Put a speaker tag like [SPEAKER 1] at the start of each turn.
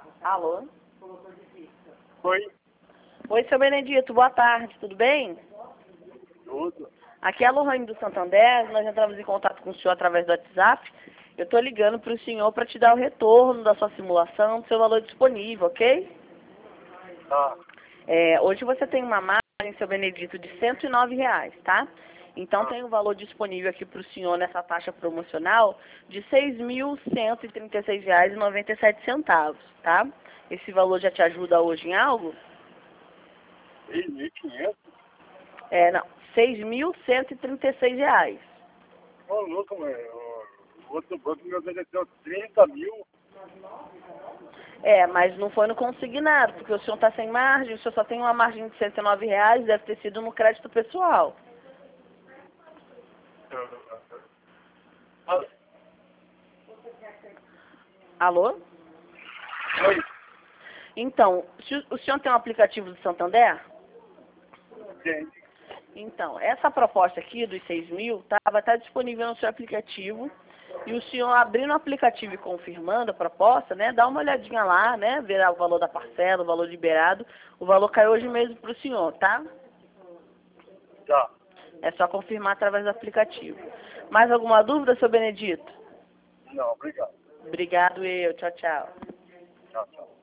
[SPEAKER 1] Alô?
[SPEAKER 2] Oi,
[SPEAKER 1] Oi, seu Benedito, boa tarde, tudo bem?
[SPEAKER 2] tudo.
[SPEAKER 1] Aqui é a Lohane do Santander, nós entramos em contato com o senhor através do WhatsApp. Eu estou ligando para o senhor para te dar o retorno da sua simulação, do seu valor disponível, ok?
[SPEAKER 2] Tá,
[SPEAKER 1] Hoje você tem uma margem, seu Benedito, de R$ 109, tá? Então
[SPEAKER 2] tá.
[SPEAKER 1] tem o valor disponível aqui para o senhor nessa taxa promocional de R$ 6.136,97, tá? Esse valor já te ajuda hoje em algo?
[SPEAKER 2] 6.500?
[SPEAKER 1] Não, R$ 6.136.
[SPEAKER 2] Ô, louco, mano. O outro banco me ofereceu 30 mil.
[SPEAKER 1] Mas não foi no consignado, porque o senhor está sem margem, o senhor só tem uma margem de R$ 109, deve ter sido no crédito pessoal.
[SPEAKER 2] Ah,
[SPEAKER 1] Alô?
[SPEAKER 2] oi,
[SPEAKER 1] Então, o senhor tem um aplicativo do Santander?
[SPEAKER 2] gente.
[SPEAKER 1] Então, essa proposta aqui dos 6.000 vai estar disponível no seu aplicativo. E o senhor abrindo o aplicativo e confirmando a proposta, né? Dá uma olhadinha lá, né? Ver o valor da parcela, o valor liberado. O valor caiu hoje mesmo para o senhor, tá?
[SPEAKER 2] Tá.
[SPEAKER 1] É só confirmar através do aplicativo. Mais alguma dúvida, seu Benedito?
[SPEAKER 2] Não, obrigado.
[SPEAKER 1] Obrigado, eu. Tchau, tchau.
[SPEAKER 2] Tchau, tchau.